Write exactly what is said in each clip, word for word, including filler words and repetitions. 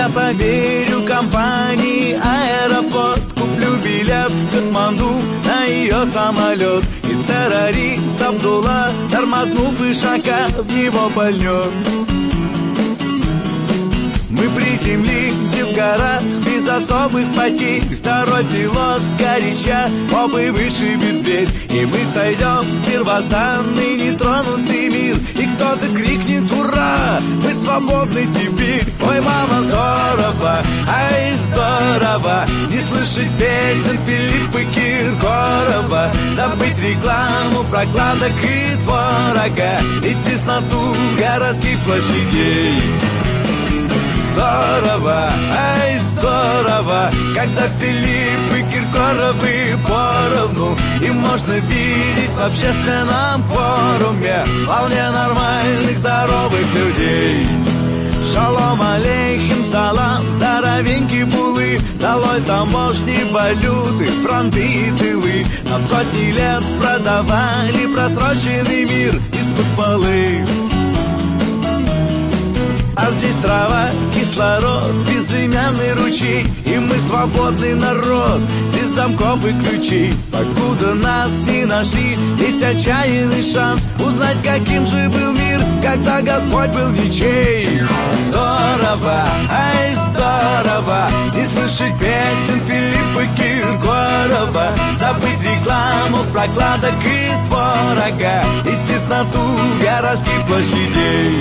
Я поверю компании Аэрофлот, куплю билет в Катманду на ее самолет. И террорист Абдулла, тормознув Ишака, в него пальнет. Мы приземлимся в горах без особых потерь. Второй пилот сгоряча попой вышибет дверь. И мы сойдем в первозданный нетронутый мир. И кто-то крикнет «Ура! Мы свободны теперь!» Ой, мама, здорово, ай, здорово не слышать песен Филиппа Киркорова, забыть рекламу прокладок и творога и тесноту городских площадей. Здорово, ай, здорово, когда Филипп и Киркоровы поровну, и можно видеть в общественном форуме вполне нормальных, здоровых людей. Шалом алейхим, салам, здоровенькие булы, долой таможни, валюты, фронты и тылы. Нам сотни лет продавали просроченный мир из-под полы. А здесь трава, кислород, безымянный ручей, и мы свободный народ, без замков и ключей. Покуда нас не нашли, есть отчаянный шанс узнать, каким же был мир, когда Господь был ничей. Здорово, ай, здорово не слышать песен Филиппа Киркорова, забыть рекламу прокладок и творога и тесноту городских площадей.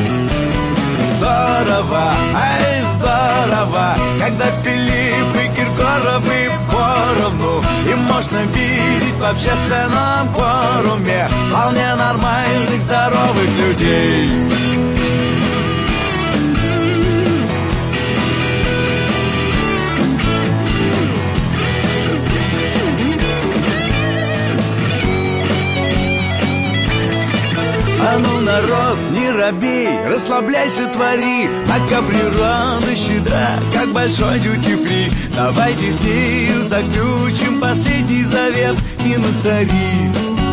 Здорово, ай, здорово, когда Филипп и Киркоровы поровну, и можно видеть в общественном форуме вполне нормальных, здоровых людей. А ну, народ, не робей, расслабляйся, твори, пока природа щедра, как большой дьюти-фри. Давайте с нею заключим последний завет и на сори.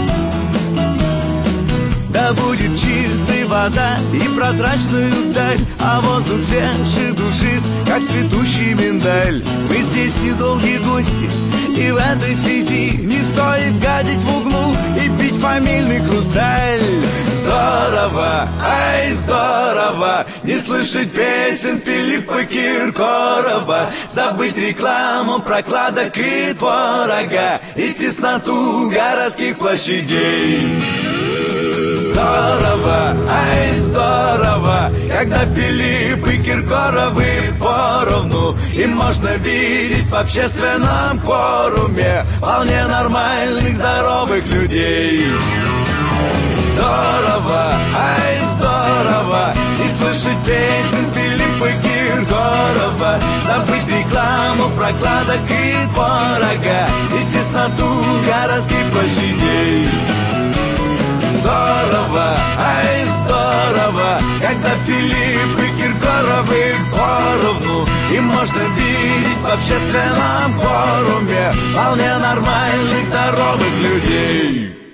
Да будет чистая вода и прозрачную даль, а воздух свеж и душист, как цветущий миндаль. Мы здесь недолгие гости, и в этой связи не стоит гадить в углу и пить фамильный хрусталь. Здорово, ай, здорово не слышать песен Филиппа Киркорова, забыть рекламу прокладок и творога и тесноту городских площадей. Здорово, ай, здорово, когда Филипп и Киркоровы поровну, и можно видеть в общественном форуме вполне нормальных, здоровых людей. Здорово, ай, здорово не слышать песен Филиппа Киркорова, забыть рекламу прокладок и творога и тесноту городских площадей. Здорово, ай, здорово, когда Филипп и Киркоровы поровну, и можно видеть в общественном форуме вполне нормальных, здоровых людей.